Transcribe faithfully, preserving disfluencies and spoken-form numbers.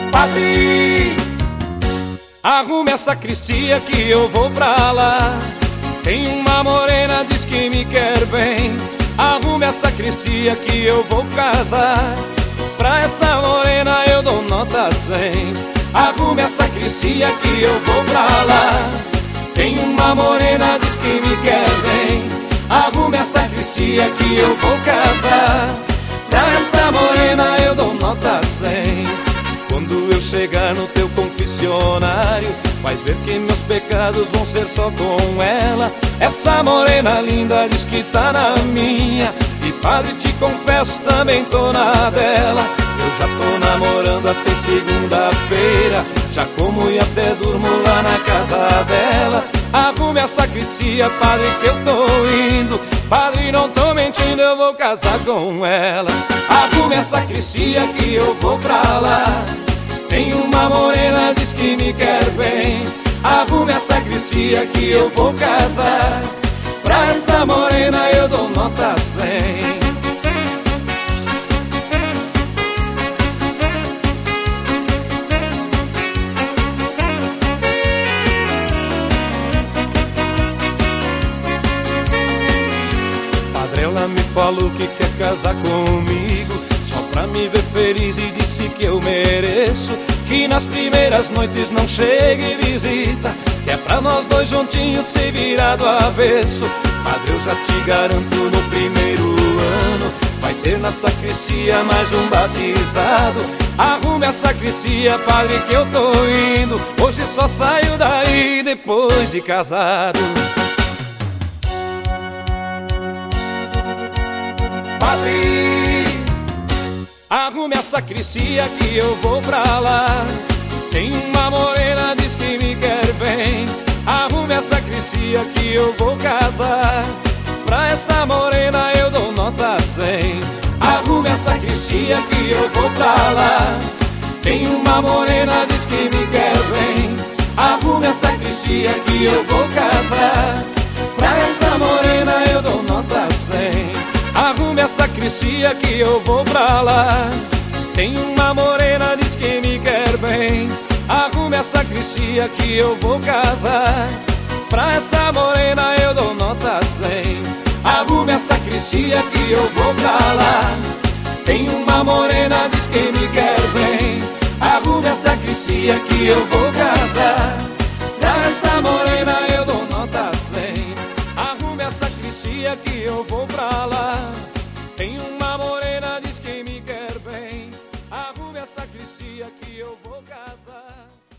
Padre, arrume essa sacristia que eu vou pra lá. Tem uma morena, diz que me quer bem. Arrume essa sacristia que eu vou casar. Pra essa morena eu dou nota cem. Arrume essa sacristia que eu vou pra lá. Tem uma morena, diz que me quer bem. Arrume essa sacristia que eu vou casar. Pra essa morena eu dou nota cem. Quando eu chegar no teu confessionário, vais ver que meus pecados vão ser só com ela. Essa morena linda diz que tá na minha. E padre, te confesso, também tô na dela. Eu já tô namorando até segunda-feira. Já como e até durmo lá na casa dela. Arrume a sacristia, padre, que eu tô indo. Padre, não tô mentindo, eu vou casar com ela. Arrume a sacristia que eu vou pra lá. Tem uma morena, diz que me quer bem. Arrume a sacristia que eu vou casar. Pra essa morena eu dou nota cem. Ela me falou que quer casar comigo, só pra me ver feliz, e disse que eu mereço. Que nas primeiras noites não chega e visita, que é pra nós dois juntinhos se virar do avesso. Padre, eu já te garanto, no primeiro ano vai ter na sacristia mais um batizado. Arrume a sacristia, padre, que eu tô indo. Hoje só saio daí depois de casado. Padre, arrume a sacristia que eu vou pra lá. Tem uma morena, diz que me quer bem. Arrume a sacristia que eu vou casar. Pra essa morena eu dou nota cem. Arrume a sacristia que eu vou pra lá. Tem uma morena, diz que me quer bem. Arrume a sacristia que eu vou casar. Pra essa morena eu dou nota cem. Arrume a sacristia que eu vou pra lá. Tem uma morena, diz que me quer bem. Arrume a sacristia que eu vou casar. Pra essa morena eu dou nota cem. Arrume a sacristia que eu vou pra lá. Tem uma morena, diz que me quer bem. Arrume a sacristia que eu vou casar. Pra essa morena eu dou nota cem. Arrume a sacristia que eu vou pra lá. Tem uma morena, diz que me quer bem. Arrume a sacristia que eu vou casar.